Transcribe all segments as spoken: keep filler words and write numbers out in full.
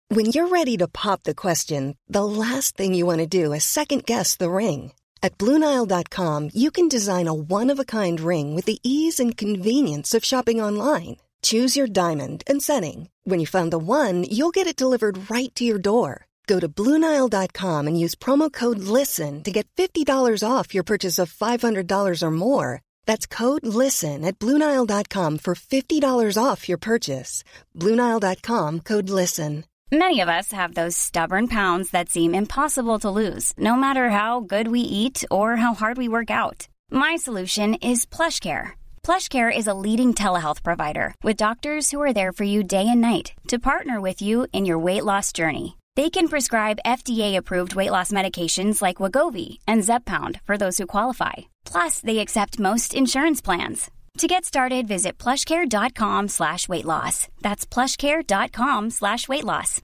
When you're ready to pop the question, the last thing you want to do is second-guess the ring. At Blue Nile dot com, you can design a one-of-a-kind ring with the ease and convenience of shopping online. Choose your diamond and setting. When you find the one, you'll get it delivered right to your door. Go to Blue Nile dot com and use promo code LISTEN to get fifty dollars off your purchase of five hundred dollars or more. That's code LISTEN at Blue Nile dot com for fifty dollars off your purchase. Blue Nile dot com, code LISTEN. Many of us have those stubborn pounds that seem impossible to lose, no matter how good we eat or how hard we work out. My solution is PlushCare. PlushCare is a leading telehealth provider with doctors who are there for you day and night to partner with you in your weight loss journey. They can prescribe F D A-approved weight loss medications like Wegovy and Zepbound for those who qualify. Plus, they accept most insurance plans. To get started, visit plushcare.com slash weight loss. That's plushcare.com slash weight loss.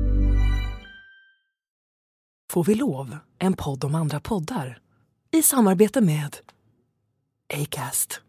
Får vi lov? En podd om andra poddar. I samarbete med Acast.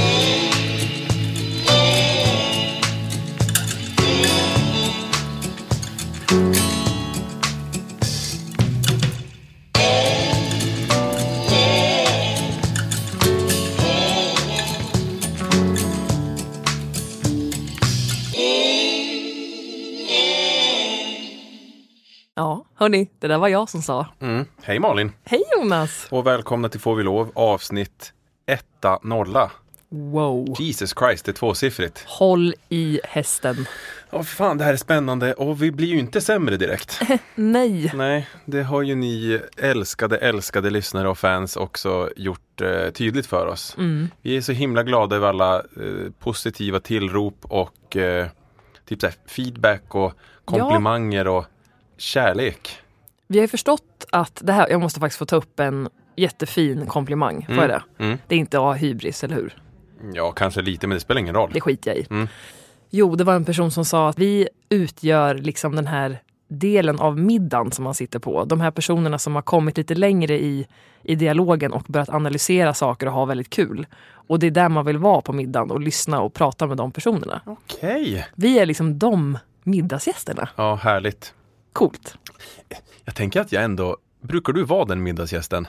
Ja, hörni, det där var jag som sa. Mm. Hej Malin. Hej Jonas. Och välkomna till Får vi lov, avsnitt etta nolla. Wow. Jesus Christ, det är tvåsiffrigt. Håll i hästen. Åh fan, det här är spännande. Och vi blir ju inte sämre direkt. Nej. Nej, det har ju ni älskade, älskade lyssnare och fans också gjort eh, tydligt för oss. Mm. Vi är så himla glada över alla eh, positiva tillrop och eh, typ så här, feedback och komplimanger ja. och kärlek. Vi har ju förstått att det här, jag måste faktiskt få ta upp en jättefin komplimang. Får mm. jag det? Mm. Det är inte att hybris, eller hur? Ja, kanske lite, men det spelar ingen roll. Det skiter jag i. Mm. Jo, det var en person som sa att vi utgör liksom den här delen av middagen som man sitter på. De här personerna som har kommit lite längre i, i dialogen och börjat analysera saker och ha väldigt kul. Och det är där man vill vara på middagen och lyssna och prata med de personerna. Okej. Okay. Vi är liksom de middagsgästerna. Ja, härligt. Coolt. Jag tänker att jag ändå... Brukar du vara den middagsgästen?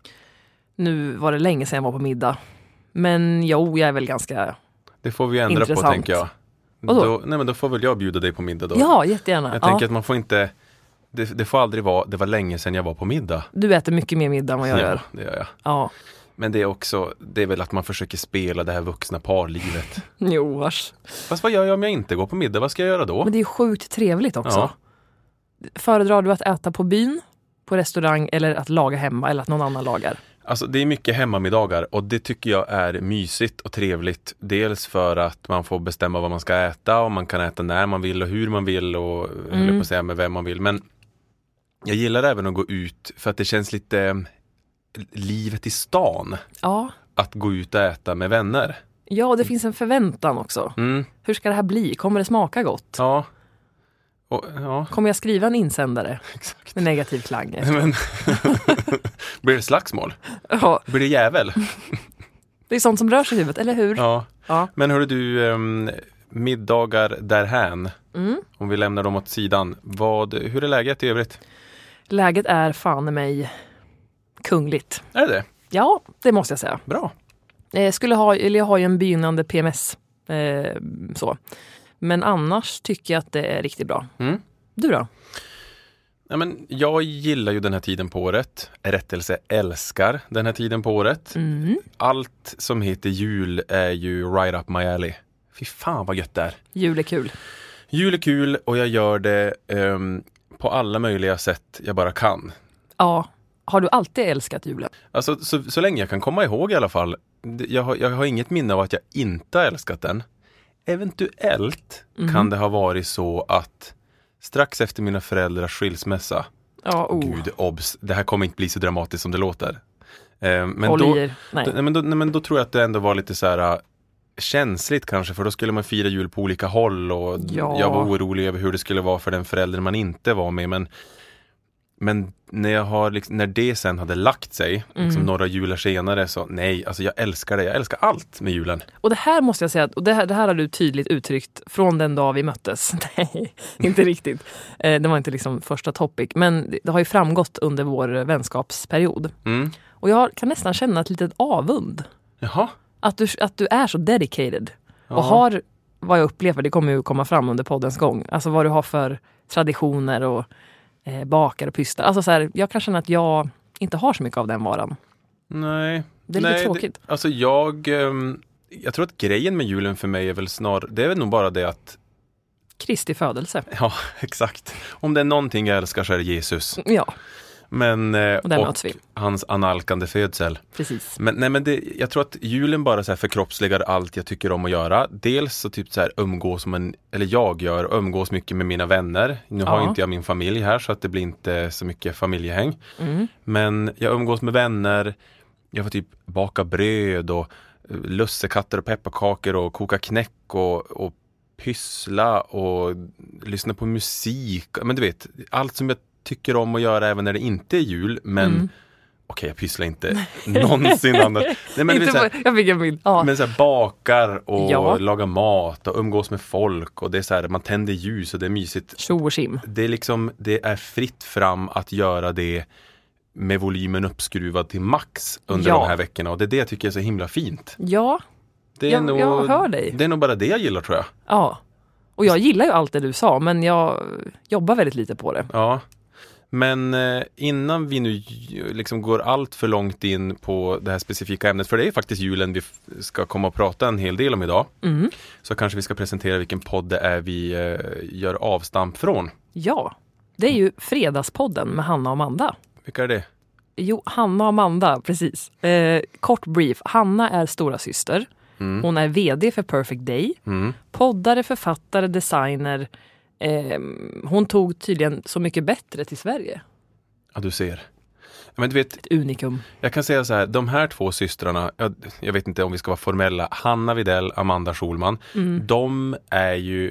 Nu var det länge sedan jag var på middag. Men jo, jag är väl ganska Det får vi ändra intressant. på, tänker jag. Då, nej, men då får väl jag bjuda dig på middag då. Ja, jättegärna. Jag ja. tänker att man får inte... Det, det får aldrig vara... Det var länge sedan jag var på middag. Du äter mycket mer middag än vad jag ja, gör. det gör jag. Ja. Men det är också... Det är väl att man försöker spela det här vuxna parlivet. Jo, vars. Fast vad gör jag om jag inte går på middag? Vad ska jag göra då? Men det är sjukt trevligt också. Ja. Föredrar du att äta på byn, på restaurang eller att laga hemma eller att någon annan lagar? Alltså det är mycket hemmamiddagar och det tycker jag är mysigt och trevligt. Dels för att man får bestämma vad man ska äta och man kan äta när man vill och hur man vill och mm. höll på att säga med vem man vill. Men jag gillar även att gå ut för att det känns lite livet i stan. Ja. Att gå ut och äta med vänner. Ja, och det finns en förväntan också. Mm. Hur ska det här bli? Kommer det smaka gott? Ja. Och, ja. Kommer jag skriva en insändare? Exakt. Med negativ klang. Men, blir det slagsmål? Ja. Blir det jävel? Det är sånt som rör sig i huvudet, eller hur? Ja. Ja. Men hörru du, um, middagar därhän. Mm. Om vi lämnar dem åt sidan. Vad, hur är läget i övrigt? Läget är fan i mig kungligt. Är det? Ja, det måste jag säga. Bra. Jag skulle ha, eller jag har ju en begynnande P M S. Eh, så. Men annars tycker jag att det är riktigt bra. Mm. Du då? Ja, men jag gillar ju den här tiden på året. Rättelse älskar den här tiden på året. Mm. Allt som heter jul är ju right up my alley. Fy fan vad gött det är. Jul är kul. Jul är kul och jag gör det um, på alla möjliga sätt jag bara kan. Ja. Har du alltid älskat julen? Alltså så, så länge jag kan komma ihåg i alla fall. Jag har, jag har inget minne av att jag inte har älskat den. Eventuellt mm. kan det ha varit så att strax efter mina föräldrars skilsmässa. Ja, oh. Gud, obs. Det här kommer inte bli så dramatiskt som det låter. Eh, men, då, då, nej. Då, nej, men, då, nej, men då tror jag att det ändå var lite så här uh, känsligt kanske. För då skulle man fira jul på olika håll. Och ja. jag var orolig över hur det skulle vara för den förälder man inte var med. Men Men när, jag har, liksom, när det sen hade lagt sig, Mm. liksom några jular senare, så nej, alltså jag älskar det. Jag älskar allt med julen. Och det här måste jag säga, och det här, det här har du tydligt uttryckt från den dag vi möttes. Nej, inte riktigt. Eh, det var inte liksom första topic, men det, det har ju framgått under vår vänskapsperiod. Mm. Och jag kan nästan känna ett litet avund. Jaha. Att du, att du är så dedicated. Ja. Och har, vad jag upplever, det kommer ju komma fram under poddens gång. Alltså vad du har för traditioner och eh, bakar och pystar. Alltså så här, jag kan känna att jag inte har så mycket av den varan. Nej. Det är lite Nej, tråkigt. Det, alltså jag, um, jag tror att grejen med julen för mig är väl snar, det är väl nog bara det att, Kristi födelse. ja, exakt. Om det är någonting jag älskar så är det Jesus. Ja, Men, eh, och där och möts vi. hans analkande födsel. Precis. Men, nej, men det, jag tror att julen bara så här förkroppsligar allt jag tycker om att göra. Dels så typ så här umgås som en, eller jag gör, umgås mycket med mina vänner. Nu har Ja. inte jag min familj här så att det blir inte så mycket familjehäng. Mm. Men jag umgås med vänner, jag får typ baka bröd och eh, lussekatter och pepparkakor och koka knäck och, och pyssla och lyssna på musik. Men du vet, allt som jag tycker om att göra även när det inte är jul, men Mm. okej, jag pysslar inte någonsin annat. Nej, men, Inte så här, på, jag fick en bild. Ja. men så här, bakar och Ja. lagar mat och umgås med folk och det är så här, man tänder ljus och det är mysigt. Tjo och tjim. Det är liksom, det är fritt fram att göra det med volymen uppskruvad till max under Ja. de här veckorna och det är det jag tycker är så himla fint. Ja, Det är, Jag- nog, jag hör dig. det är nog bara det jag gillar tror jag. ja. Och jag gillar ju allt det du sa, men jag jobbar väldigt lite på det. Ja. Men eh, innan vi nu j- liksom går allt för långt in på det här specifika ämnet, för det är faktiskt julen vi f- ska komma och prata en hel del om idag, Mm. så kanske vi ska presentera vilken podd det är vi eh, gör avstamp från. Ja, det är ju Fredagspodden med Hanna och Amanda. Vilka är det? Jo, Hanna och Amanda, precis. Eh, kort brief. Hanna är stora syster. Mm. Hon är vd för Perfect Day. Mm. Poddare, författare, designer. Eh, hon tog tydligen Så mycket bättre till Sverige. Ja, du ser. Men du vet, Ett unikum. jag kan säga så här, de här två systrarna, jag, jag vet inte om vi ska vara formella, Hanna Widell, Amanda Schulman, Mm. de är ju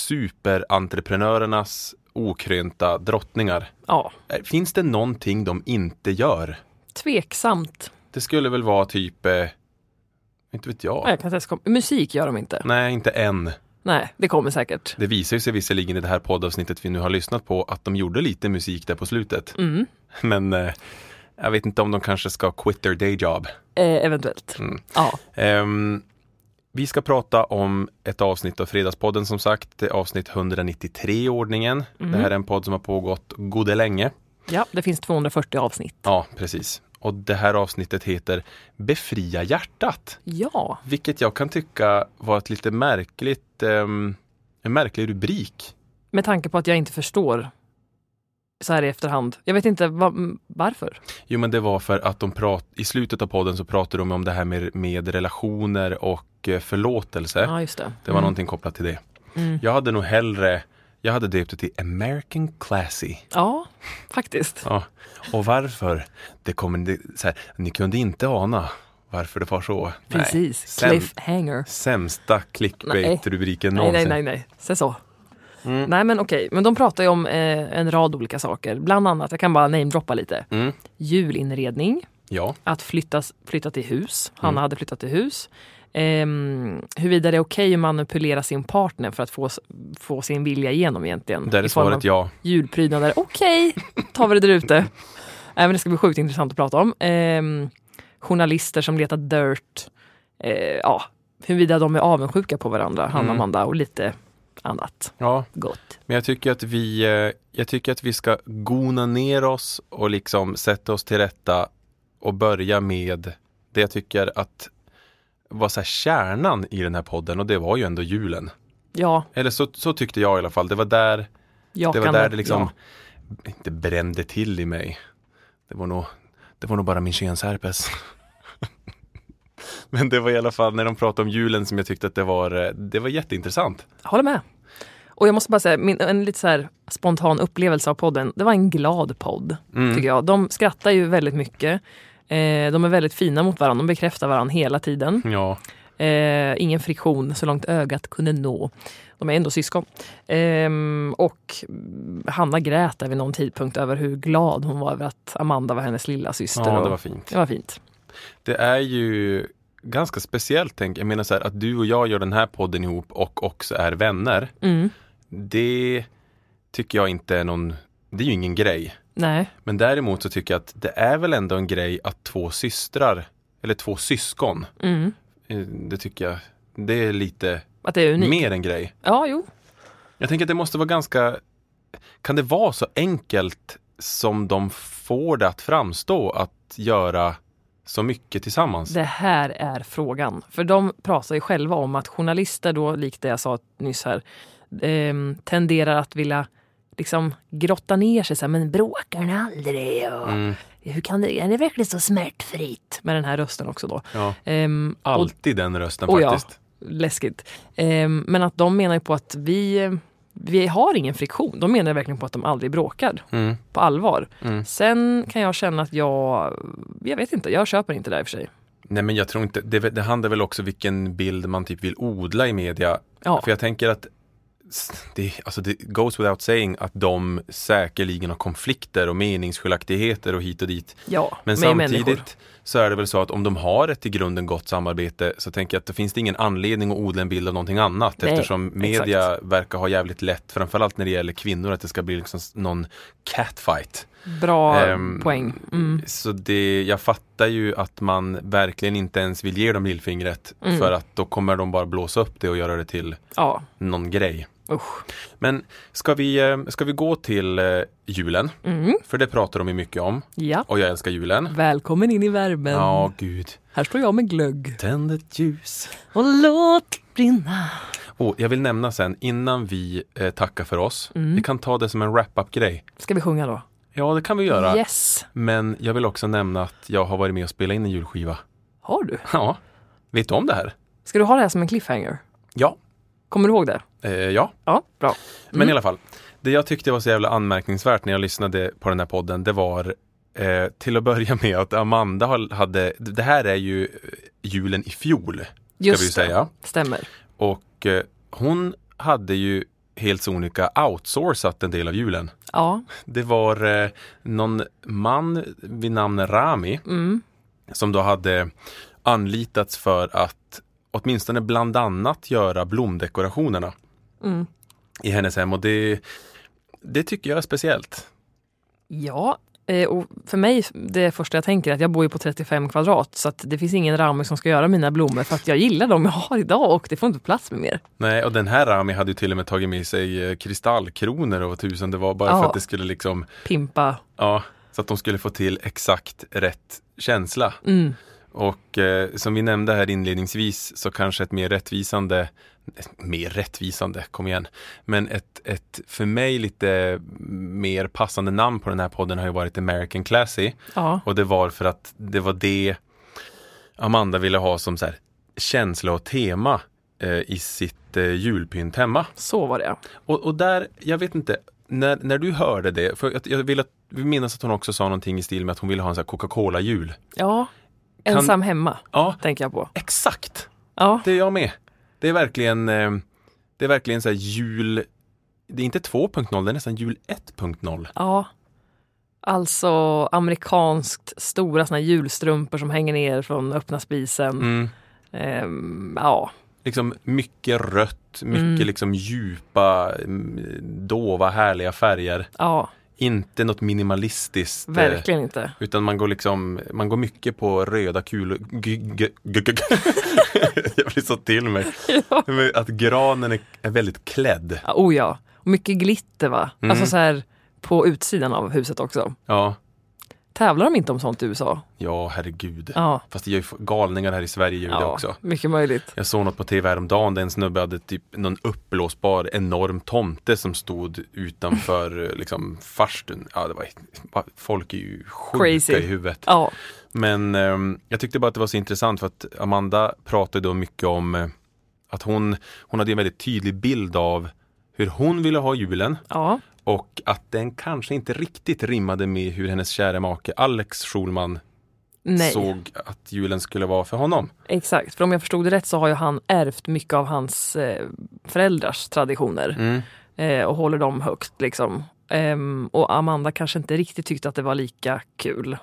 superentreprenörernas okrönta drottningar. Ja, Eh, Finns det någonting de inte gör? tveksamt. Det skulle väl vara typ, eh, inte vet jag. Ja, jag kan säga, kom- musik gör de inte. Nej, inte än. Nej, det kommer säkert. Det visar ju sig visserligen i det här poddavsnittet vi nu har lyssnat på att de gjorde lite musik där på slutet. Mm. Men eh, jag vet inte om de kanske ska quit their day job. Eh, eventuellt. Mm. Ja. Ehm, vi ska prata om ett avsnitt av Fredagspodden som sagt. Det är avsnitt etthundranittiotre i ordningen. Mm. Det här är en podd som har pågått gode länge. ja, det finns tvåhundrafyrtio avsnitt. Ja, precis. Och det här avsnittet heter Befria hjärtat. Ja, Vilket jag kan tycka var ett lite märkligt, ehm, en märklig rubrik. med tanke på att jag inte förstår så här i efterhand. Jag vet inte va- varför. Jo, men det var för att de prat, i slutet av podden så pratade de om det här med, med relationer och eh, förlåtelse. Ja, just det. Det var någonting kopplat till det. Mm. Jag hade nog hellre, jag hade döpt det till American Classy. Ja, faktiskt. Ja. Och varför? Det kommer, det, så här, ni kunde inte ana varför det var så. Precis. Nej. Säm, Cliffhanger. sämsta clickbait-rubriken Nej, nej, någonsin. nej, nej. Se så. Mm. Nej, men okej. Men de pratar ju om eh, en rad olika saker. Bland annat, jag kan bara namedroppa lite. Mm. Julinredning. Ja. Att flyttas, flytta till hus. Hanna Mm. hade flyttat till hus. Ehm, huruvida det är okej att manipulera sin partner för att få, få sin vilja igenom egentligen. Där är I form svaret av ja. julprydnader. Okej, tar vi det där ute. Även det ska bli sjukt intressant att prata om. Ehm, journalister som letar dirt. Eh, ja, huruvida de är avundsjuka på varandra, Hanna och Mm. Amanda, och lite annat Ja, gott. men jag tycker att vi eh, jag tycker att vi ska gona ner oss och liksom sätta oss till rätta och börja med det jag tycker att var så här kärnan i den här podden, och det var ju ändå julen. Ja, Eller så, så tyckte jag i alla fall. Det var där jag det var kan där det liksom ja. inte brände till i mig. Det var nog, det var nog bara min könsherpes. Men det var i alla fall när de pratade om julen som jag tyckte att det var, det var jätteintressant. Jag håller med. Och jag måste bara säga, min, en lite så här spontan upplevelse av podden, det var en glad podd, Mm. tycker jag. De skrattar ju väldigt mycket. Eh, de är väldigt fina mot varandra, de bekräftar varandra hela tiden. Ja, Eh, ingen friktion så långt ögat kunde nå. De är ändå syskon. Eh, och Hanna grät vid någon tidpunkt över hur glad hon var över att Amanda var hennes lilla syster. Ja, det var fint. Det var fint. Det är ju ganska speciellt, tänk. Jag menar så här, att du och jag gör den här podden ihop och också är vänner. Mm. Det tycker jag inte är någon, det är ju ingen grej. Nej. Men däremot så tycker jag att det är väl ändå en grej att två systrar, eller två syskon, Mm. det tycker jag, det är lite Att det är unikt. mer en grej. Ja, jo. Jag tänker att det måste vara ganska, kan det vara så enkelt som de får det att framstå att göra så mycket tillsammans? Det här är frågan. För de pratar ju själva om att journalister då, likt det jag sa nyss här, eh, tenderar att vilja liksom grotta ner sig så här, men bråkar ni aldrig? Och Mm. hur kan det, är det verkligen så smärtfritt? Med den här rösten också då. Ja. Ehm, Alltid den rösten och, faktiskt. Ja, läskigt. Ehm, men att de menar ju på att vi, vi har ingen friktion. De menar verkligen på att de aldrig bråkar. Mm. På allvar. Mm. Sen kan jag känna att jag, jag vet inte, jag köper inte det i och för sig. Nej, men jag tror inte, det, det handlar väl också vilken bild man typ vill odla i media. Ja. För jag tänker att det, alltså det goes without saying att de säkerligen har konflikter och meningsskiljaktigheter och hit och dit. Ja, men med människor. samtidigt så är det väl så att om de har ett i grunden gott samarbete, så tänker jag att det finns det ingen anledning att odla en bild av någonting annat. Nej, eftersom media exakt. verkar ha jävligt lätt, framförallt när det gäller kvinnor, att det ska bli liksom någon catfight. Bra Ehm, poäng. Mm. Så det, jag fattar ju att man verkligen inte ens vill ge dem lillfingret, Mm. för att då kommer de bara blåsa upp det och göra det till Ja, någon grej. usch. Men ska vi, eh, ska vi gå till eh, julen? Mm. För det pratar de ju mycket om. Ja. Och jag älskar julen. Välkommen in i värmen. Ja, gud. Här står jag med glögg. Tänd ett ljus. Och låt brinna. Och jag vill nämna sen, innan vi eh, tackar för oss, Mm. vi kan ta det som en wrap-up-grej. Ska vi sjunga då? Ja, det kan vi göra. Yes. Men jag vill också nämna att jag har varit med och spelat in en julskiva. Har du? Ja, vet du om det här? Ska du ha det här som en cliffhanger? Ja. Kommer du ihåg det? Eh, ja. Ja, bra. Men i alla fall, det jag tyckte var så jävla anmärkningsvärt när jag lyssnade på den här podden, det var eh, till att börja med att Amanda hade, det här är ju julen i fjol, ska Just vi ju säga. det. Stämmer. Och eh, hon hade ju helt sonika outsourcat en del av julen. Ja. Det var eh, någon man vid namn Rami Mm. som då hade anlitats för att åtminstone bland annat göra blomdekorationerna Mm. i hennes hem, och det, det tycker jag är speciellt. Ja, eh, och för mig, det första jag tänker är att jag bor ju på trettiofem kvadrat, så att det finns ingen Rami som ska göra mina blommor, för att jag gillar dem jag har idag och det får inte plats med mer. Nej, och den här Rami hade ju till och med tagit med sig eh, kristallkronor och vad tusen det var, bara Ja. för att det skulle liksom, Pimpa. ja, så att de skulle få till exakt rätt känsla. Mm. Och eh, som vi nämnde här inledningsvis, så kanske ett mer rättvisande, mer rättvisande, kom igen, men ett, ett för mig lite mer passande namn på den här podden har ju varit American Classy. Ja. Och det var för att det var det Amanda ville ha som så här känsla och tema eh, i sitt eh, julpynt hemma. Så var det. Och, och där, jag vet inte, när, när du hörde det, för jag, jag vill att vi minns att hon också sa någonting i stil med att hon ville ha en så här Coca-Cola-jul. Ja, Kan- ensam hemma, Ja, tänker jag på. exakt. Ja, Det är jag med. Det är verkligen eh, det är verkligen så här jul, det är inte två punkt noll, det är nästan jul ett punkt noll. ja. Alltså amerikanskt stora såna julstrumpor som hänger ner från öppna spisen. Mm. Ehm, ja, Liksom mycket rött, mycket Mm. liksom djupa, mm, dova, härliga färger. ja, Inte något minimalistiskt. eh, verkligen inte. Utan man går liksom, man går mycket på röda kulor. G- g- g- g- Jag blir så till mig. Ja. Men att granen är, är väldigt klädd. Ja, oh ja, och mycket glitter va? Mm. Alltså så här på utsidan av huset också. Ja, Tävlar de inte om sånt i U S A? ja herregud. Ja, Fast det gör ju galningar här i Sverige gör det ja också. mycket möjligt. Jag såg något på tv häromdagen där en snubbe hade typ någon uppblåsbar enorm tomte som stod utanför liksom farstun. Ja, det var, folk är ju sjuka Crazy. i huvudet. Ja, Men ehm, jag tyckte bara att det var så intressant för att Amanda pratade då mycket om eh, att hon, hon hade en väldigt tydlig bild av hur hon ville ha julen. ja, Och att den kanske inte riktigt rimmade med hur hennes kära make Alex Schulman Nej. såg att julen skulle vara för honom. Exakt, för om jag förstod det rätt så har ju han ärvt mycket av hans eh, föräldrars traditioner Mm. eh, och håller dem högt liksom. Ehm, och Amanda kanske inte riktigt tyckte att det var lika kul.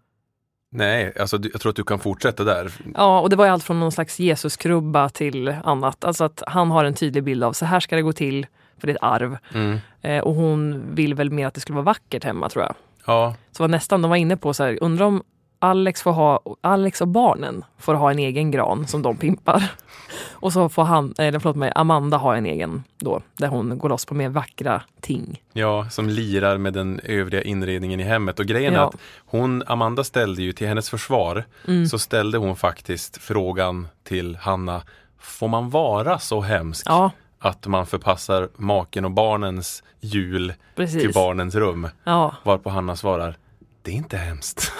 Nej, alltså du- jag tror att du kan fortsätta där. Ja, och det var ju allt från någon slags Jesuskrubba till annat. Alltså att han har en tydlig bild av så här ska det gå till för det är ett arv. Mm. Eh, och hon vill väl mer att det skulle vara vackert hemma, tror jag. Ja, Så var nästan, de var inne på så här, undrar om Alex får ha, Alex och barnen får ha en egen gran som de pimpar. Och så får han, eller förlåt mig, Amanda ha en egen då, där hon går loss på mer vackra ting. ja, som lirar med den övriga inredningen i hemmet. Och grejen är Ja. att hon, Amanda ställde ju till hennes försvar, Mm. så ställde hon faktiskt frågan till Hanna, får man vara så hemsk Ja, att man förpassar maken och barnens jul precis. till barnens rum? Ja, Varpå Hanna svarar, det är inte hemskt.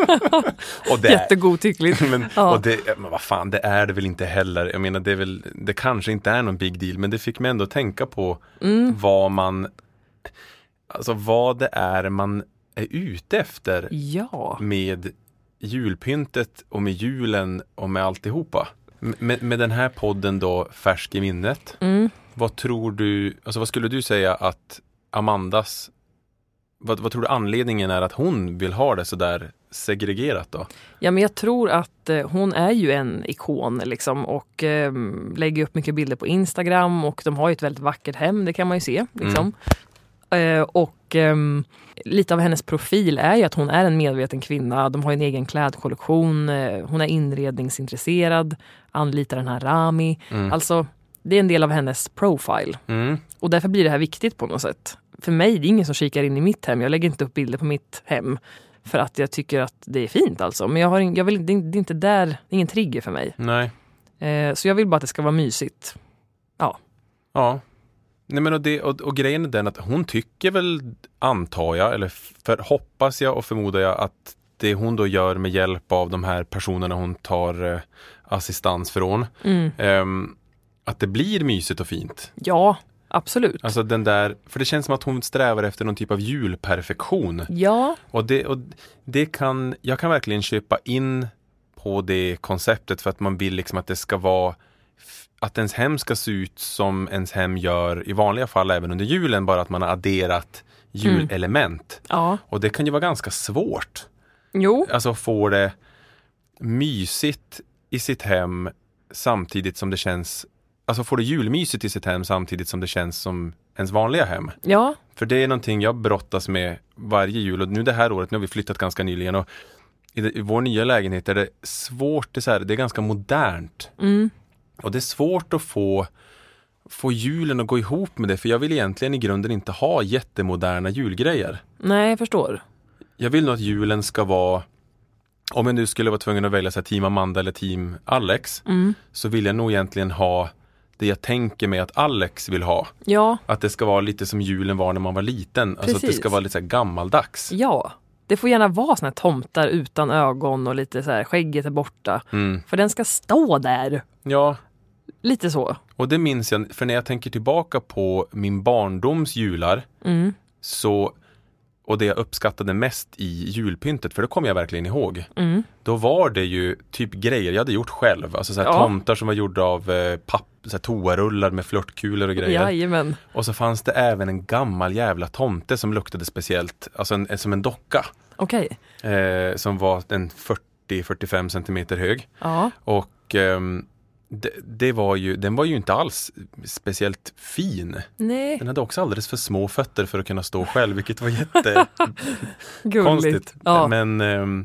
och det, jättegodtyckligt. men, Ja. och det, men vad fan, det är det väl inte heller. Jag menar, det, är väl, det kanske inte är någon big deal, men det fick mig ändå tänka på Mm. vad man, alltså vad det är man är ute efter Ja, med julpyntet och med julen och med alltihopa. M- Med, med den här podden då, färsk i minnet, mm. vad tror du, alltså vad skulle du säga att Amandas, vad, vad tror du anledningen är att hon vill ha det så där segregerat då? Ja, men jag tror att eh, hon är ju en ikon liksom, och eh, lägger upp mycket bilder på Instagram och de har ju ett väldigt vackert hem, det kan man ju se. Liksom. Eh, och eh, lite av hennes profil är ju att hon är en medveten kvinna. De har ju en egen klädkollektion, eh, hon är inredningsintresserad, anlitar den här Rami. Mm. Alltså, det är en del av hennes profile. Mm. Och därför blir det här viktigt på något sätt. För mig det är ingen som kikar in i mitt hem. Jag lägger inte upp bilder på mitt hem för att jag tycker att det är fint alltså. Men jag har, in- jag vill, det är inte där, det är ingen trigger för mig. Nej. Eh, så jag vill bara att det ska vara mysigt. Ja. Nej, men och, det, och, och grejen är den att hon tycker väl, antar jag, eller för, hoppas jag och förmodar jag att det hon då gör med hjälp av de här personerna hon tar eh, assistans från, Mm. ehm, att det blir mysigt och fint. Ja, absolut. Alltså den där, för det känns som att hon strävar efter någon typ av julperfektion. Ja, Och det, och det kan, jag kan verkligen köpa in på det konceptet för att man vill liksom att det ska vara, att ens hem ska se ut som ens hem gör i vanliga fall även under julen, bara att man har adderat julelement. ja. Och det kan ju vara ganska svårt. Jo, Alltså få det mysigt i sitt hem samtidigt som det känns, alltså få det julmysigt i sitt hem samtidigt som det känns som ens vanliga hem. ja. För det är någonting jag brottas med varje jul, och nu det här året, nu har vi flyttat ganska nyligen, och i, det, i vår nya lägenhet är det svårt, det är, så här, det är ganska modernt. Mm. Och det är svårt att få, få julen att gå ihop med det, för jag vill egentligen i grunden inte ha jättemoderna julgrejer. Nej, jag förstår. Jag vill nog att julen ska vara, om jag nu skulle vara tvungen att välja så här, team Amanda eller team Alex, Mm. så vill jag nog egentligen ha det jag tänker mig att Alex vill ha. Ja, Att det ska vara lite som julen var när man var liten. Alltså att det Precis. ska vara lite så här gammaldags. ja. Det får gärna vara såna här tomtar utan ögon och lite så här, skägget är borta. Mm. För den ska stå där. Ja, Lite så. och det minns jag, för när jag tänker tillbaka på min barndoms jular, Mm. så, och det jag uppskattade mest i julpyntet, för det kommer jag verkligen ihåg. Mm. Då var det ju typ grejer jag hade gjort själv. Alltså så här Ja. tomtar som var gjorda av eh, papp, så här toarullar med flörtkulor och grejer. Jajamän. Och så fanns det även en gammal jävla tomte som luktade speciellt, alltså en, som en docka. Okej. Eh, som var en fyrtio till fyrtiofem centimeter hög. Ja. Och ehm, det, det var ju, den var ju inte alls speciellt fin. Nej, Den hade också alldeles för små fötter för att kunna stå själv, vilket var jättekonstigt. gulligt. Ja. Men ehm,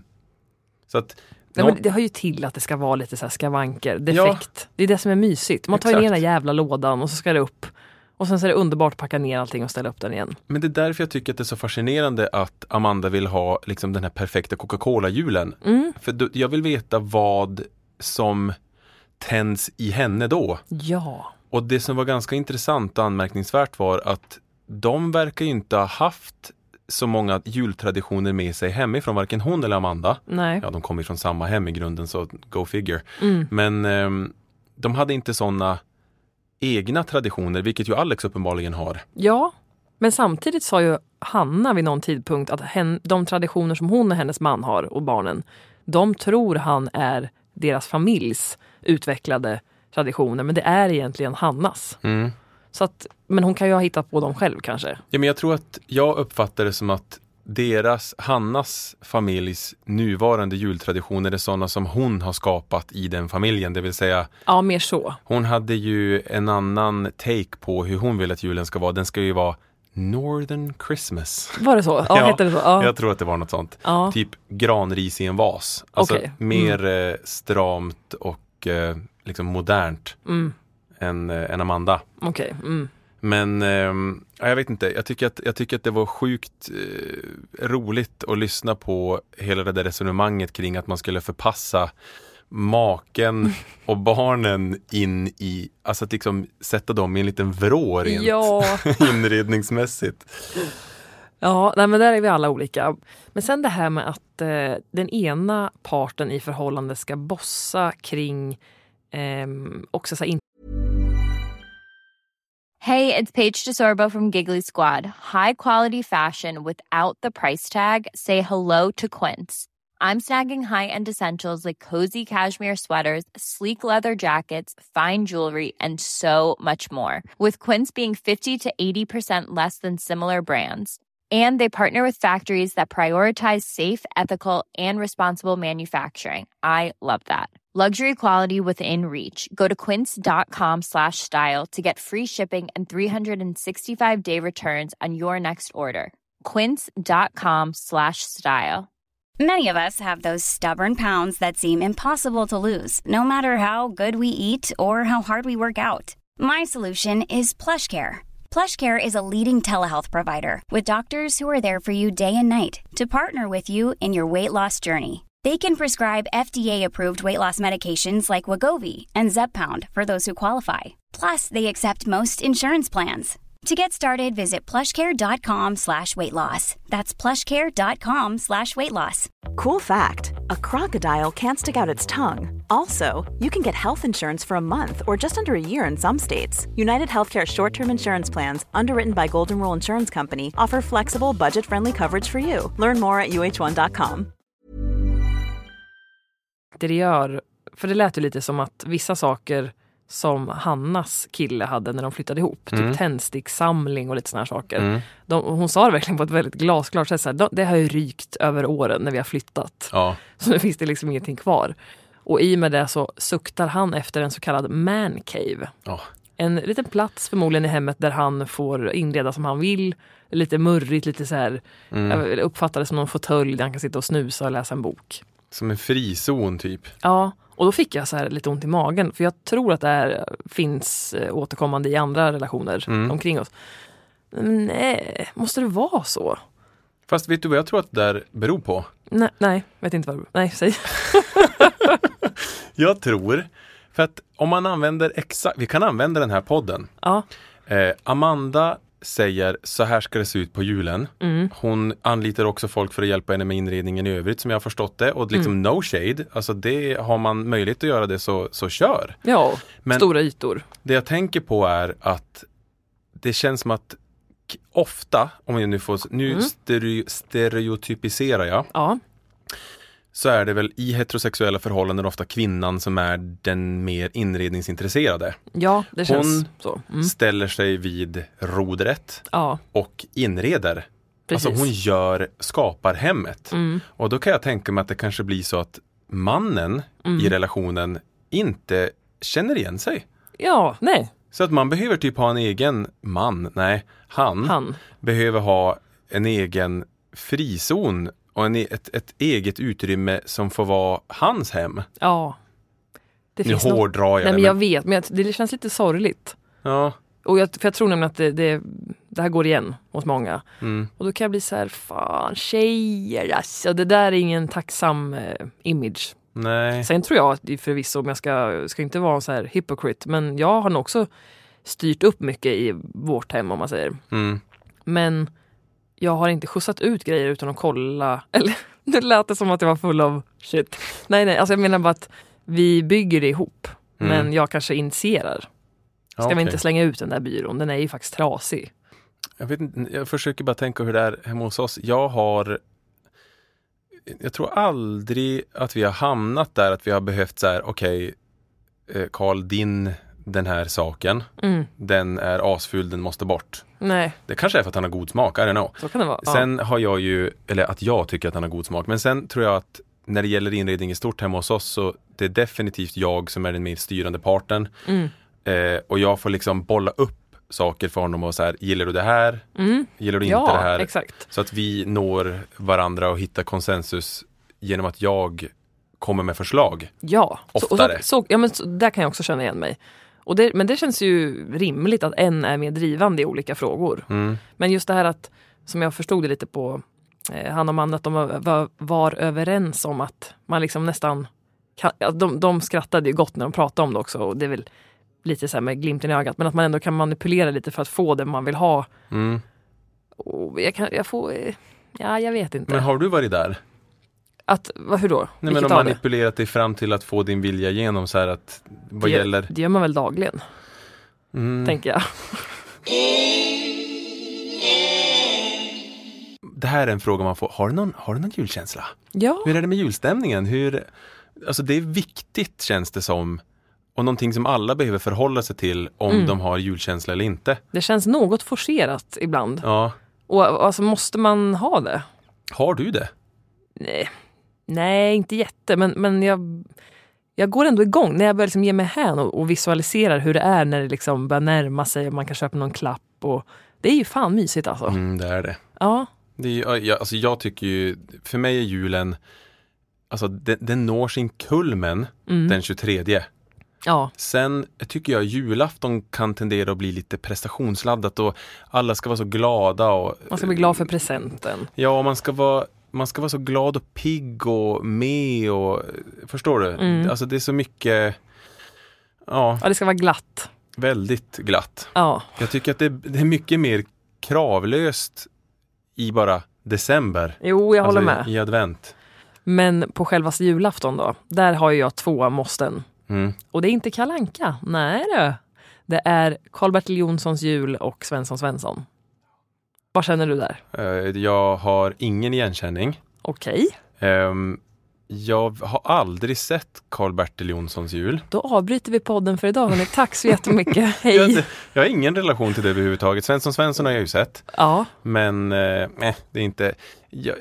så att Nej, nå- men det har ju till att det ska vara lite så här skavanker, defekt. Det är det som är mysigt. Man tar Exakt. ner den jävla lådan och så ska det upp. Och sen så är det underbart att packa ner allting och ställa upp den igen. Men det är därför jag tycker att det är så fascinerande att Amanda vill ha liksom den här perfekta Coca-Cola-julen. Mm. För då, jag vill veta vad som tänds i henne då. Ja. Och det som var ganska intressant och anmärkningsvärt var att de verkar ju inte ha haft så många jultraditioner med sig hemifrån, varken hon eller Amanda. Nej. Ja, de kommer från samma hem i grunden, så go figure. Mm. Men ehm, de hade inte sådana egna traditioner, vilket ju Alex uppenbarligen har. Ja. Men samtidigt sa ju Hanna vid någon tidpunkt att hen, de traditioner som hon och hennes man har och barnen, De tror han är deras familjs utvecklade traditioner, men det är egentligen Hannas. Mm. Så att, men hon kan ju ha hittat på dem själv kanske. Ja, men jag tror att jag uppfattar det som att deras, Hannas familjs nuvarande jultraditioner är sådana som hon har skapat i den familjen. Det vill säga, ja, mer så. Hon hade ju en annan take på hur hon vill att julen ska vara. Den ska ju vara Northern Christmas. Var det så? Ja, ja, heter det så? Ja. Jag tror att det var något sånt. Ja. Typ granris i en vas. Alltså Okay. mm. mer eh, stramt och eh, liksom modernt mm. än, eh, än Amanda. Okej. Okay. Mm. Men eh, jag vet inte, jag tycker att, jag tycker att det var sjukt eh, roligt att lyssna på hela det där resonemanget kring att man skulle förpassa maken och barnen in i, alltså att liksom sätta dem i en liten vrå rent ja. inredningsmässigt. Ja, nej, men där är vi alla olika. Men sen det här med att eh, den ena parten i förhållandet ska bossa kring eh, också så här, Hey, it's Paige DeSorbo from Giggly Squad. High quality fashion without the price tag. Say hello to Quince. I'm snagging high-end essentials like cozy cashmere sweaters, sleek leather jackets, fine jewelry, and so much more. With Quince being fifty to eighty percent less than similar brands. And they partner with factories that prioritize safe, ethical, and responsible manufacturing. I love that. Luxury quality within reach. Go to quince.com slash style to get free shipping and three sixty-five day returns on your next order. Quince.com slash style. Many of us have those stubborn pounds that seem impossible to lose, no matter how good we eat or how hard we work out. My solution is PlushCare. PlushCare is a leading telehealth provider with doctors who are there for you day and night to partner with you in your weight loss journey. They can prescribe F D A-approved weight loss medications like Wegovy and Zepbound for those who qualify. Plus, they accept most insurance plans. To get started, visit plushcare.com slash weight loss. That's plushcare.com slash weight loss. Cool fact, a crocodile can't stick out its tongue. Also, you can get health insurance for a month or just under a year in some states. United Healthcare short-term insurance plans, underwritten by Golden Rule Insurance Company, offer flexible, budget-friendly coverage for you. Learn more at u h one dot com. Det gör, för det lät ju lite som att vissa saker som Hannas kille hade när de flyttade ihop, mm. typ tändsticksamling och lite såna här saker. Mm. De, hon sa det verkligen på ett väldigt glasklart sätt. Så här, det har ju rykt över åren när vi har flyttat. Ja. Så nu finns det liksom ingenting kvar. Och i med det så suktar han efter en så kallad man cave. Ja. En liten plats förmodligen i hemmet där han får inreda som han vill. Lite murrigt, lite så här, mm. jag uppfattar det som någon fåtölj där han kan sitta och snusa och läsa en bok. Som en frizon typ. Ja, och då fick jag så här lite ont i magen. För jag tror att det här finns återkommande i andra relationer mm. omkring oss. Nej, måste det vara så? Fast vet du vad jag tror att det där beror på? Nej, nej vet inte vad det beror på. Nej, säg. Jag tror, för att om man använder exakt, vi kan använda den här podden. Ja. Eh, Amanda säger så här ska det se ut på julen. Mm. Hon anlitar också folk för att hjälpa henne med inredningen i övrigt som jag har förstått det. Och liksom mm. no shade, alltså det har man möjlighet att göra det så, så kör. Ja, men stora ytor. Det jag tänker på är att det känns som att ofta, om jag nu får, nu mm. stereo, stereotypiserar jag. Ja. Så är det väl i heterosexuella förhållanden ofta kvinnan som är den mer inredningsintresserade. Ja, det känns Hon så. Mm. ställer sig vid rodret ja. och inreder. Precis. Alltså hon gör, skapar hemmet. Mm. Och då kan jag tänka mig att det kanske blir så att mannen mm. i relationen inte känner igen sig. Ja, nej. Så att man behöver typ ha en egen man, nej, han, han. behöver ha en egen frizon och en, ett, ett eget utrymme som får vara hans hem. Ja. Det nu hårdrar jag Nej, det. Men jag vet, men det känns lite sorgligt. Ja. Och jag, för jag tror nämligen att det, det, det här går igen hos många. Mm. Och då kan jag bli så här, fan, tjejer, alltså, det där är ingen tacksam eh, image. Nej. Sen tror jag att förvisso, om jag ska, ska inte vara så här hypocrite, men jag har nog också styrt upp mycket i vårt hem, om man säger. Mm. Men jag har inte skjutsat ut grejer utan att kolla, eller det lät det som att jag var full av shit. Nej, nej, alltså jag menar bara att vi bygger det ihop, mm. men jag kanske initierar. Ska okay. vi inte slänga ut den där byrån? Den är ju faktiskt trasig. Jag vet inte, jag försöker bara tänka hur det är hemma hos oss. Jag har jag tror aldrig att vi har hamnat där att vi har behövt så här, okej, okay, Carl, din den här saken, mm. den är asfull, den måste bort. Nej. Det kanske är för att han har god smak, I don't know. Så kan det vara. Sen ja. har jag ju, eller att jag tycker att han har god smak, men sen tror jag att när det gäller inredning i stort hemma hos oss så det är definitivt jag som är den mer styrande parten. Mm. Eh, och jag får liksom bolla upp saker för honom och så här, gillar du det här? Mm. Gillar du inte ja, det här? Exakt. Så att vi når varandra och hittar konsensus genom att jag kommer med förslag. Ja, oftare. Så, så, så, ja men så, där kan jag också känna igen mig. Och det, men det känns ju rimligt att en är mer drivande i olika frågor. Mm. Men just det här att, som jag förstod det lite på eh, han och Amanda, att de var, var överens om att man liksom nästan kan, de, de skrattade ju gott när de pratade om det också, och det är väl lite så här med glimten i ögat, men att man ändå kan manipulera lite för att få det man vill ha. Mm. Och jag kan, jag får, ja jag vet inte. Men har du varit där? Att, vad, hur då? Nej, men om manipulerat dig fram till att få din vilja igenom så här att, vad det, gäller? Det gör man väl dagligen, mm. tänker jag. Det här är en fråga man får, har du någon, har du någon julkänsla? Ja. Hur är det med julstämningen? Hur, alltså det är viktigt, känns det som, och någonting som alla behöver förhålla sig till om mm. de har julkänsla eller inte. Det känns något forcerat ibland. Ja. Och alltså måste man ha det? Har du det? Nej, Nej inte jätte, men, men jag, jag går ändå igång när jag börjar liksom ge mig hän och, och visualiserar hur det är när det liksom börjar närma sig och man kan köpa någon klapp. Och det är ju fan mysigt alltså. Mm, det är det. Ja. Det är, jag, alltså jag tycker ju, för mig är julen, alltså den, den når sin kulmen mm. den tjugotredje. Ja. Sen tycker jag julafton kan tendera att bli lite prestationsladdat och alla ska vara så glada. Och, man ska bli glad för presenten. Ja, man ska vara, man ska vara så glad och pigg och med och, förstår du? Mm. Alltså det är så mycket, ja. Ja, det ska vara glatt. Väldigt glatt. Ja. Jag tycker att det, det är mycket mer kravlöst i bara december. Jo, jag alltså håller med. I advent. Men på själva julafton då, där har jag två måsten. Mm. Och det är inte Kalle Anka. Nej det. Det är Karl-Bertil Jonssons jul och Svensson Svensson. Vad känner du där? Jag har ingen igenkänning. Okej. Um, jag har aldrig sett Karl-Bertil Jonssons jul. Då avbryter vi podden för idag. Hörrni. Tack så jättemycket. Hej. jag, jag har ingen relation till det överhuvudtaget. Svensson Svensson har jag ju sett. Ja. Men eh, det är inte... Jag,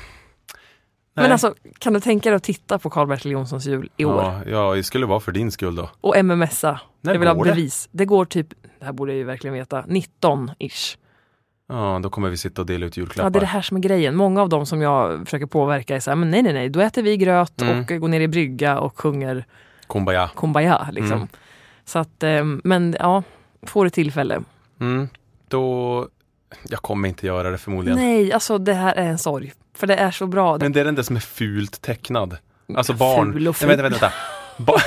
men alltså, kan du tänka dig att titta på Karl-Bertil Jonssons jul i år? Ja, ja, det skulle vara för din skull då. Och M M S A. När jag vill ha det? bevis. Det går typ, det här borde jag ju verkligen veta, nitton-ish. Ja, då kommer vi sitta och dela ut julklappar. Ja, det är det här som är grejen. Många av dem som jag försöker påverka är så här, men nej, nej, nej. Då äter vi gröt mm. och går ner i brygga och sjunger Kumbaya. Kumbaya, liksom. Mm. Så att, men ja, får det tillfälle. Mm. Då, jag kommer inte göra det förmodligen. Nej, alltså det här är en sorg. För det är så bra. Men det är den där som är fult tecknad. Alltså barn. Ful och ful. Nej, vänta, vänta. Ba-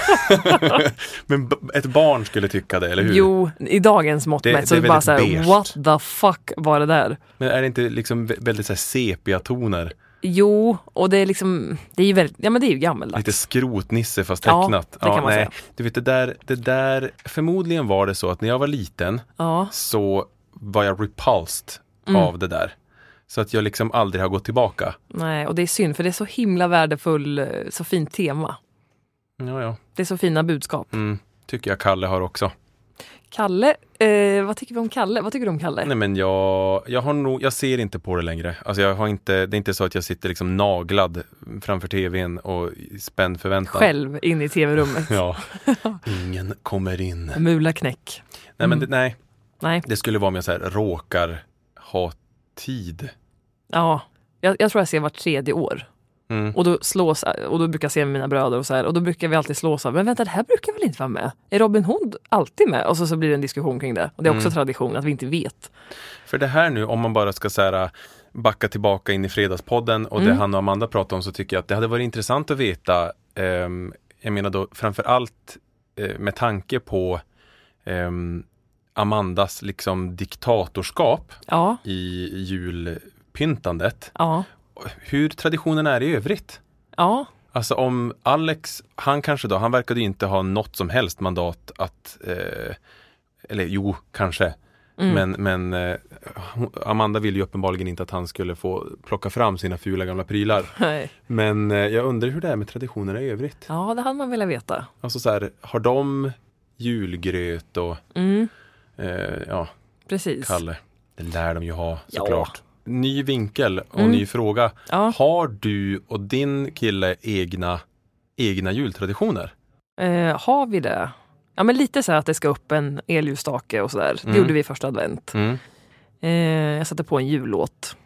men b- ett barn skulle tycka det, eller hur? Jo, i dagens mått mätt så är det bara så här, what the fuck var det där? Men är det inte liksom väldigt så här sepia-toner? Jo, och det är liksom, det är ju väldigt, ja men det är ju gammaldags. Lite skrotnisse fast tecknat. Ja, det kan ja, man nej. säga. Du vet, det där, det där, förmodligen var det så att när jag var liten ja. så var jag repulsed mm. av det där. Så att jag liksom aldrig har gått tillbaka. Nej, och det är synd för det är så himla värdefull, så fint tema. Ja, ja. Det är så fina budskap. Mm, tycker jag Kalle har också. Kalle, eh, vad tycker vi om Kalle? Vad tycker du om Kalle? Nej, men jag, jag har nog, jag ser inte på det längre. Alltså jag har inte, det är inte så att jag sitter liksom naglad framför tvn och spänd förväntan. Själv in i tv-rummet. Ja, ingen kommer in. Mula knäck. Nej, men det, nej. nej. Det skulle vara om jag så här råkar ha tid. Ja, jag, jag tror jag ser vart tredje år. Mm. Och då slås, och då brukar jag se med mina bröder och så här, och då brukar vi alltid slås av, men vänta, det här brukar väl inte vara med? Är Robin Hood alltid med? Och så, så blir det en diskussion kring det. Och det är också mm. tradition att vi inte vet. För det här nu, om man bara ska så här, backa tillbaka in i Fredagspodden och mm. det han och Amanda pratade om, så tycker jag att det hade varit intressant att veta, eh, jag menar då framförallt eh, med tanke på eh, Amandas liksom diktatorskap ja. i julpyntandet. Ja. Hur traditionen är i övrigt. Ja. Alltså om Alex, han kanske då, han verkade ju inte ha något som helst mandat att, eh, eller jo, kanske, Mm. Men, men eh, Amanda ville ju uppenbarligen inte att han skulle få plocka fram sina fula gamla prylar. Nej. Men eh, jag undrar hur det är med traditionerna i övrigt. Ja, det hade man velat veta. Alltså så här, har de julgröt och mm. eh, ja, precis. Kalle. Det lär de ju ha såklart. Ja. Ny vinkel och mm. ny fråga. Ja. Har du och din kille egna, egna jultraditioner? Eh, har vi det? Ja, men lite så här att det ska upp en elljusstake och sådär. Det mm. gjorde vi i första advent. Mm. Eh, jag satte på en jullåt.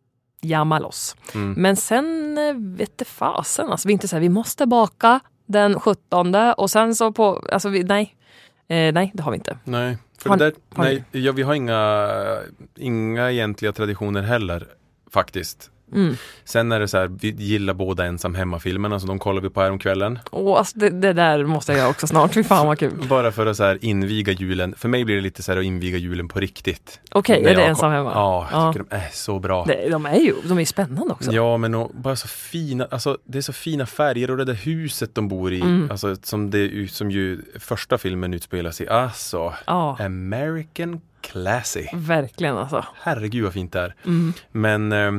Jamma loss. Mm. Men sen eh, vet det fasen. Alltså, vi är inte så här, vi måste baka den sjuttonde och sen så på, alltså vi, nej. Eh, nej, det har vi inte. Nej, för har, det där, har nej ja, vi har inga, inga egentliga traditioner heller, faktiskt. Mm. Sen är det så här, vi gillar båda ensam hemmafilmerna, så de kollar vi på här om kvällen. Åh, alltså det, det där måste jag också snart. Fy fan vad kul. Bara för att så här inviga julen. För mig blir det lite så här att inviga julen på riktigt. Okej, okay, är det ensam hemma? Ja, jag ja. tycker de är så bra. Det, de är ju, de är spännande också. Ja, men och, bara så fina, alltså det är så fina färger och det där huset de bor i, mm. alltså som det som ju första filmen utspelar sig. Alltså, ja. American classy. Verkligen alltså. Herregud vad fint det är. Mm. Men eh,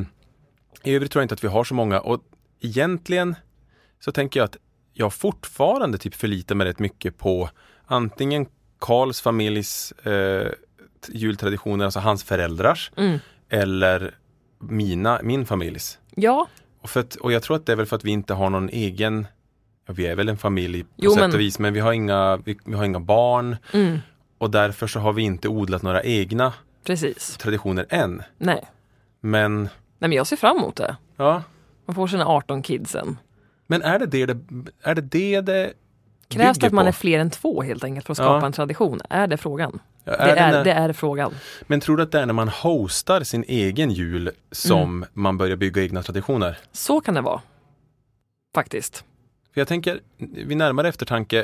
i övrigt tror jag inte att vi har så många, och egentligen så tänker jag att jag fortfarande typ förlitar mig rätt mycket på antingen Karls familjs eh, jultraditioner, alltså hans föräldrars, mm. eller mina, min familjs. Ja. Och, för att, och jag tror att det är väl för att vi inte har någon egen, ja, vi är väl en familj på jo, sätt men... och vis, men vi har inga, vi, vi har inga barn, mm. och därför så har vi inte odlat några egna Precis. traditioner än. Nej. Men... Nej, men jag ser fram emot det. Ja. Man får sina arton kidsen. Men är det det det, är det, det, det krävs det att man på? är fler än två helt enkelt för att skapa ja. en tradition? Är det frågan? Ja, är är det, är, när, det är frågan. Men tror du att det är när man hostar sin egen jul som mm. man börjar bygga egna traditioner? Så kan det vara. Faktiskt. För jag tänker, vid närmare eftertanke,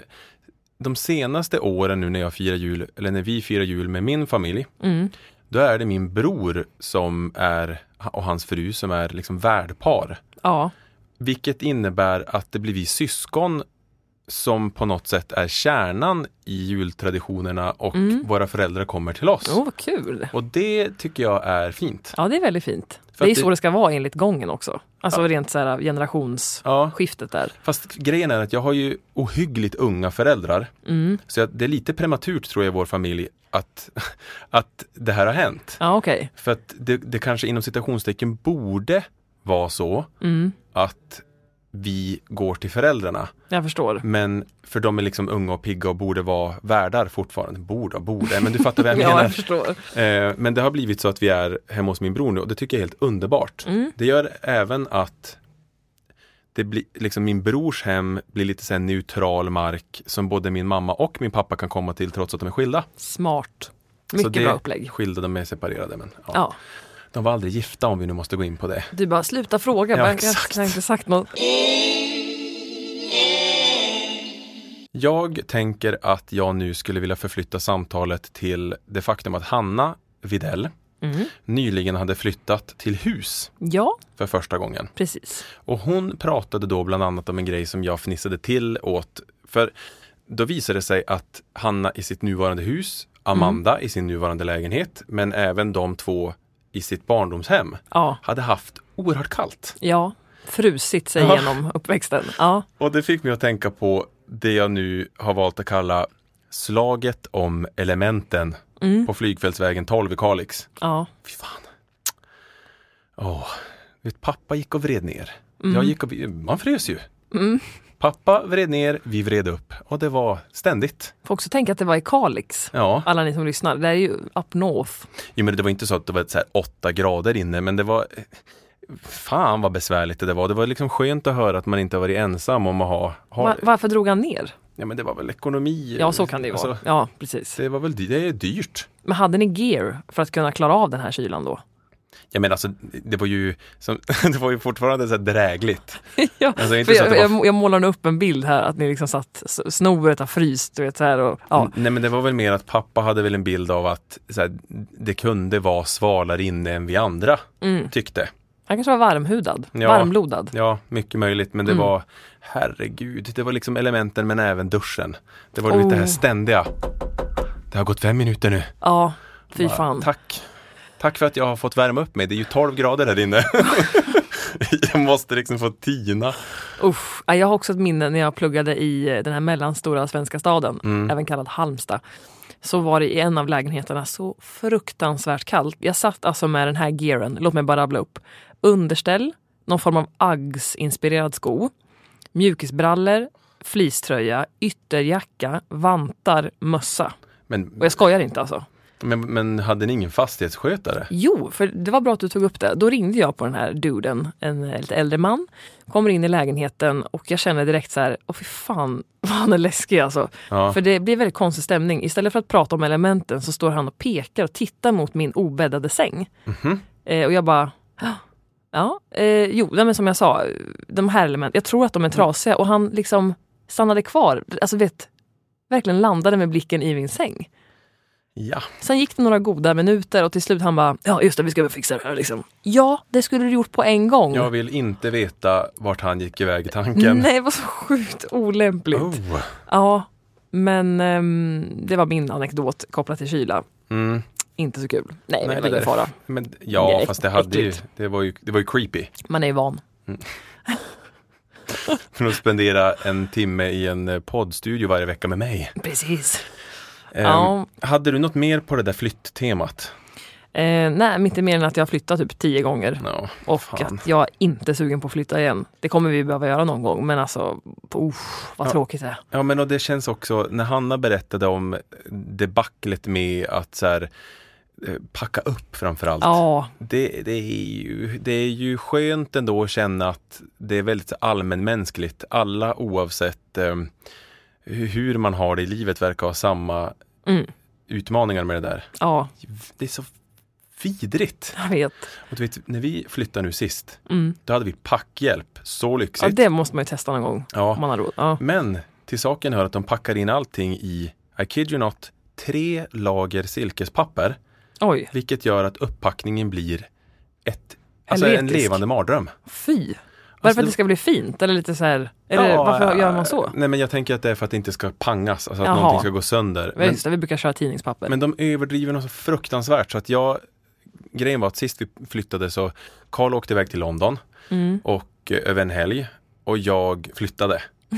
de senaste åren nu när jag firar jul, eller när vi firar jul med min familj, mm. då är det min bror som är, och hans fru som är liksom värdpar. Ja. Vilket innebär att det blir vi syskon som på något sätt är kärnan i jultraditionerna, och mm. våra föräldrar kommer till oss. Åh, oh, vad kul. Och det tycker jag är fint. Ja, det är väldigt fint. För det är det... så det ska vara enligt gången också. Alltså ja. rent så här generationsskiftet ja. där. Fast grejen är att jag har ju ohyggligt unga föräldrar. Mm. Så jag, det är lite prematurt tror jag i vår familj att, att det här har hänt. Ja, okej. Okay. För att det, det kanske inom citationstecken borde vara så mm. att vi går till föräldrarna. Jag förstår. Men för de är liksom unga och pigga och borde vara värdar fortfarande. Borde, borde. Men du fattar vad jag menar. Ja, jag förstår. Eh, men det har blivit så att vi är hemma hos min bror nu, och det tycker jag är helt underbart. Mm. Det gör även att det blir, liksom min brors hem blir lite så här neutral mark som både min mamma och min pappa kan komma till trots att de är skilda. Smart. Mycket så det bra upplägg. Skilda, de är separerade. Men, ja. Ja. De var aldrig gifta om vi nu måste gå in på det. Du bara, sluta fråga. Ja, bara, exakt. Jag har inte sagt något. Jag tänker att jag nu skulle vilja förflytta samtalet till det faktum att Hanna Videll mm. nyligen hade flyttat till hus. Ja. För första gången. Precis. Och hon pratade då bland annat om en grej som jag fnissade till åt. För då visade det sig att Hanna i sitt nuvarande hus, Amanda mm. i sin nuvarande lägenhet, men även de två i sitt barndomshem ja. hade haft oerhört kallt. Ja, frusit sig ja. genom uppväxten. Ja. Och det fick mig att tänka på det jag nu har valt att kalla slaget om elementen mm. på flygfältsvägen tolv i Kalix. Ja. Fy fan. Åh, vet, pappa gick och vred ner. Mm. Jag gick och, man frös ju. Mm. Pappa vred ner, vi vred upp. Och det var ständigt. Får också tänka att det var i Kalix. Ja. Alla ni som lyssnar. Det är ju up north. Jo, men det var inte så att det var så här åtta grader inne. Men det var... Fan vad besvärligt det var. Det var liksom skönt att höra att man inte har varit ensam om att ha... ha... Var, varför drog han ner? Ja, men det var väl ekonomi. Ja, så kan det ju vara. Alltså, ja, precis. Det var väl det är dyrt. Men hade ni gear för att kunna klara av den här kylan då? Ja, men alltså, det var ju, som, det var ju fortfarande så här drägligt. ja, alltså, inte för så jag, att det var... jag, jag målar upp en bild här att ni liksom satt, snoret har fryst, du vet så här. Och, ja. Nej, men det var väl mer att pappa hade väl en bild av att så här, det kunde vara svalare inne än vi andra mm. tyckte. Han kanske var varmhudad, ja, varmlodad. Ja, mycket möjligt. Men det mm. var, herregud, det var liksom elementen men även duschen. Det var oh. lite här ständiga. Det har gått fem minuter nu. Ja, Fy fan. Tack. Tack för att jag har fått värma upp mig. Det är ju tolv grader här inne. Jag måste liksom få tina. Uff, jag har också ett minne när jag pluggade i den här mellanstora svenska staden, Mm. även kallad Halmstad. Så var det i en av lägenheterna så fruktansvärt kallt. Jag satt alltså med den här gearen, låt mig bara rabbla upp. Underställ, någon form av Uggs-inspirerad sko, mjukisbrallor, fleecetröja, ytterjacka, vantar, mössa. Men, Och jag skojar inte alltså. men, men hade ni ingen fastighetsskötare? Jo, för det var bra att du tog upp det. Då ringde jag på den här duden, en lite äldre man. Kommer in i lägenheten och jag känner direkt så här, åh fy fan, vad han är läskig alltså. Ja. För det blir väldigt konstig stämning. Istället för att prata om elementen så står han och pekar och tittar mot min obäddade säng. Mhm. Eh, och jag bara, ja, eh, jo, nej, men som jag sa, de här elementen, jag tror att de är trasiga. Och han liksom stannade kvar, alltså vet, verkligen landade med blicken i min säng. Ja. Sen gick det några goda minuter och till slut han bara, ja just det, vi ska väl fixa det här liksom. Ja, det skulle du gjort på en gång. Jag vill inte veta vart han gick iväg i tanken. Nej, det var så sjukt olämpligt. Oh. Ja, men um, det var min anekdot kopplat till kyla. Mm. Inte så kul. Nej, Nej, men det det var ingen där- fara. Men, ja, Det är fast det, hade ju, äckligt. det, var ju, det var ju creepy. Man är ju van. För att spendera en timme i en eh, poddstudio varje vecka med mig. Precis. Ehm, Ja. Hade du något mer på det där flytttemat? Eh, nej, inte mer än att jag har flyttat typ tio gånger. Ja, Och fan. att jag är inte sugen på att flytta igen. Det kommer vi behöva göra någon gång. Men alltså, usch, vad Ja. tråkigt det är. Ja, men och det känns också, när Hanna berättade om debaclet med att så här, eh, packa upp framförallt. Ja, Det, det, är ju, det är ju skönt ändå att känna att det är väldigt allmänmänskligt. Alla oavsett eh, hur man har det i livet verkar ha samma mm, utmaningar med det där. ja, Det är så vidrigt. jag vet. Och du vet, när vi flyttade nu sist, Mm. då hade vi packhjälp. Så Ja, lyxigt. det måste man ju testa någon gång. Om Ja. man har råd. Ja. Men till saken hör att de packar in allting i, I kid you not, tre lager silkespapper. Oj, Vilket gör att upppackningen blir ett, alltså en Helvetisk. levande mardröm. fy. Varför det- att det ska bli fint? Eller lite så här, eller Ja, varför gör man så? Nej, men jag tänker att det är för att det inte ska pangas, alltså att Jaha. någonting ska gå sönder. Men, Men, just det, vi brukar köra tidningspapper. men de överdriver något så fruktansvärt så att jag, grejen var att sist vi flyttade så Carl åkte iväg till London Mm. och eh, över en helg och jag flyttade.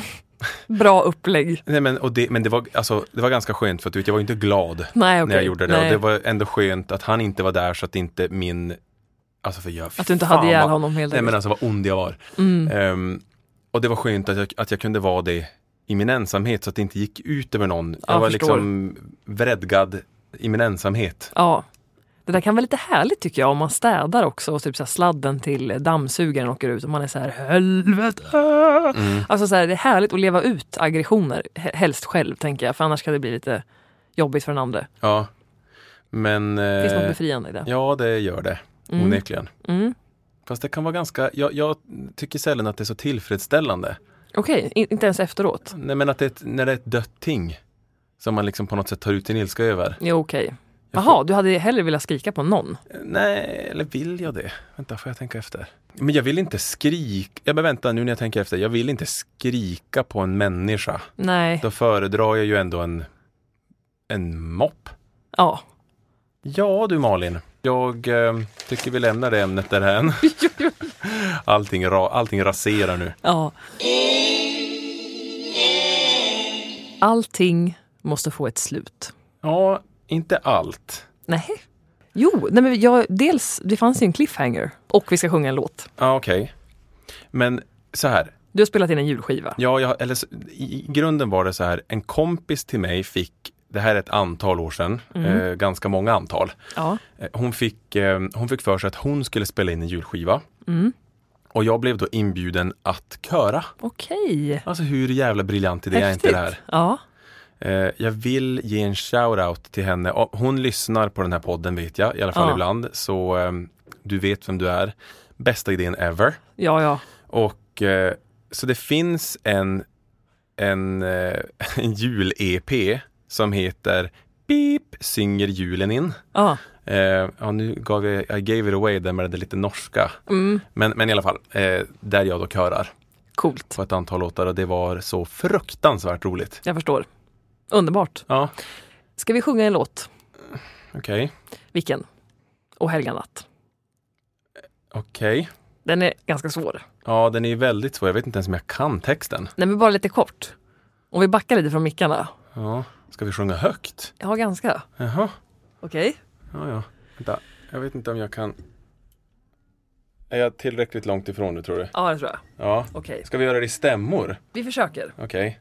Bra upplägg. Nej, men, och det, men det, var, alltså, det var ganska skönt för att du vet, jag var inte glad Nej, okej. när jag gjorde det. Nej. Och det var ändå skönt att han inte var där så att inte min... Alltså för jag, Att du inte fan hade ihjäl vad- honom helt Nej, men enkelt. alltså vad ond jag var. Mm. Ehm, och det var skönt att jag, att jag kunde vara det i min ensamhet så att det inte gick ut över någon. Jag Ja, var förstår. liksom vredgad i min ensamhet. Ja. Det där kan vara lite härligt tycker jag om man städar också och typ så här sladden till dammsugaren åker ut och man är så här helvete. Mm. Alltså så här, det är härligt att leva ut aggressioner, he- helst själv tänker jag, för annars kan det bli lite jobbigt för den andra. Ja. Men... Det finns något Eh, befriande i det. ja, det gör det. Mm. Onekligen. Mm. Fast det kan vara ganska... Jag, jag tycker sällan att det är så tillfredsställande. Okej, in- inte ens efteråt. Nej, men att det är ett, när det är ett dött ting som man liksom på något sätt tar ut sin ilska över. Jo, okej. Jag Jaha, du hade hellre velat skrika på någon? Nej, eller vill jag det? Vänta, får jag tänka efter? Men jag vill inte skrika... Ja, men vänta, nu när jag tänker efter. Jag vill inte skrika på en människa. Nej. Då föredrar jag ju ändå en, en mopp. Ja. Ja, du Malin. Jag eh, tycker vi lämnar det ämnet därhän. allting, ra, allting raserar nu. Ja. Allting måste få ett slut. Ja, inte allt. Nej. Jo, nej men jag, dels, det fanns ju en cliffhanger. Och vi ska sjunga en låt. Ja, okej. Men så här. Du har spelat in en julskiva. Ja, jag, eller, så- i, i grunden var det så här. En kompis till mig fick, det här är ett antal år sedan, Mm. eh, ganska många antal. Ja. Eh, hon, fick, eh, hon fick för sig att hon skulle spela in en julskiva. Mm. Och jag blev då inbjuden att köra. Okej. Alltså hur jävla briljant idé är inte det här? Ja. Eh, jag vill ge en shout-out till henne. Och hon lyssnar på den här podden vet jag, i alla fall Ja. ibland. Så eh, du vet vem du är. Bästa idén ever. Ja, ja. Och eh, så det finns en, en, eh, en jul-E P som heter Beep, synger julen in. Ja. Eh, ja, nu gav jag, I gave it away där med det lite norska. Mm. Men, men i alla fall, eh, där jag då körar Coolt. på ett antal låtar och det var så fruktansvärt roligt. Jag förstår. Underbart. Ja, Ska vi sjunga en låt? Okej. Okay. Vilken? O helga natt. Okej. Okay. Den är ganska svår. Ja, den är väldigt svår. Jag vet inte ens om jag kan texten. Nej, men bara lite kort. Om vi backar lite från mickarna. Ja, ska vi sjunga högt? Ja, ganska. Jaha. Okej. Okay. Ja, ja. Vänta, jag vet inte om jag kan... Är jag tillräckligt långt ifrån nu, tror du? Ja, det tror jag. Ja. Okej. Okay. Ska vi göra det i stämmor? Vi försöker. Okej. Okay.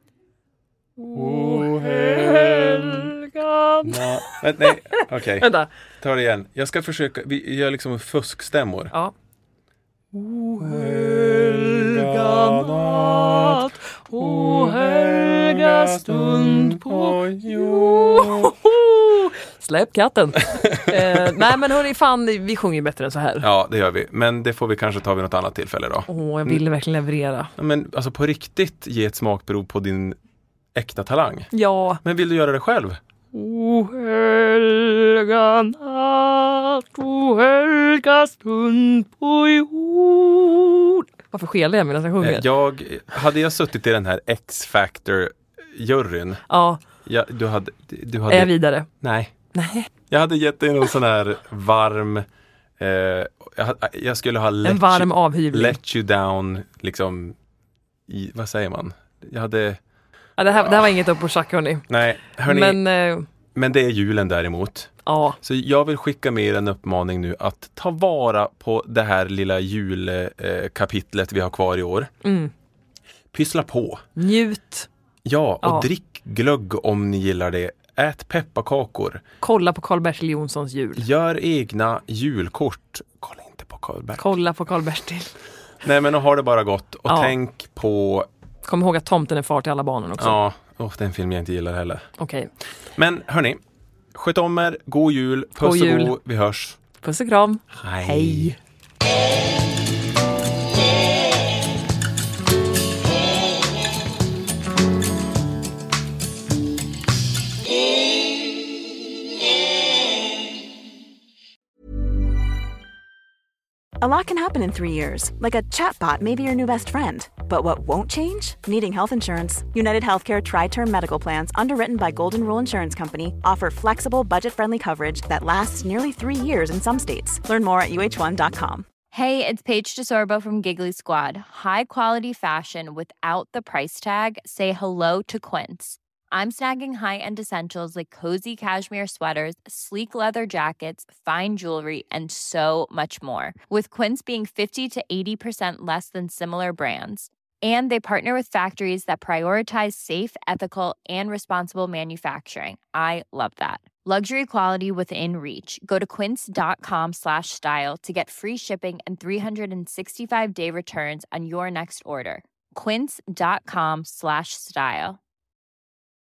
O helga natt. Nej, nej. Okej. Okay. Vänta. Ta det igen. Jag ska försöka... Vi gör liksom fuskstämmor. Ja. O helga natt, o helga stund på jord. Släpp katten. eh, nej men hörni, fan, vi sjunger bättre än så här. Ja, det gör vi. Men det får vi kanske ta vid något annat tillfälle då. Åh, oh, jag ville mm. verkligen leverera. Men alltså på riktigt ge ett smakprov på din äkta talang. Ja. Men vill du göra det själv? O helga natt, o helga stund på jord. Varför skelar jag medan jag sjunger? Jag, hade jag suttit i den här X-Factor-juryn. Ja. Ja, du hade, du hade, är jag vidare? Nej. Nej. Jag hade gett dig någon sån här varm... Eh, jag, jag skulle ha let en varm you, avhyvling. Let you down, liksom... I, vad säger man? Jag hade... Ja, det, här, det här var inget upp på tjack, hörni. Nej, hörni. Men, eh, men det är julen däremot. Ja. Så jag vill skicka med er en uppmaning nu att ta vara på det här lilla julkapitlet vi har kvar i år. Mm. Pyssla på. Njut. Ja, och ja. drick glögg om ni gillar det. Ät pepparkakor. Kolla på Karl-Bertil Jonssons jul. Gör egna julkort. Kolla inte på Karl-Bertil. Kolla på Karl-Bertil. Nej, men ha det bara gott. Och ja. tänk på... Kom ihåg att tomten är far till alla barnen också. Ja, oh, den film jag inte gillar heller. Okej. Okay. Men hörni, sköt om er. God jul. Puss god jul. Och god. Vi hörs. Puss och kram. Hej. Hej. A lot can happen in three years, like a chatbot may be your new best friend. But what won't change? Needing health insurance. United Healthcare Tri-Term Medical Plans, underwritten by Golden Rule Insurance Company, offer flexible, budget-friendly coverage that lasts nearly three years in some states. Learn more at U H one dot com. Hey, it's Paige DeSorbo from Giggly Squad. High quality fashion without the price tag. Say hello to Quince. I'm snagging high-end essentials like cozy cashmere sweaters, sleek leather jackets, fine jewelry, and so much more. With Quince being fifty to eighty percent less than similar brands. And they partner with factories that prioritize safe, ethical, and responsible manufacturing. I love that. Luxury quality within reach. Go to quince.com slash style to get free shipping and three sixty-five day returns on your next order. Quince.com slash style.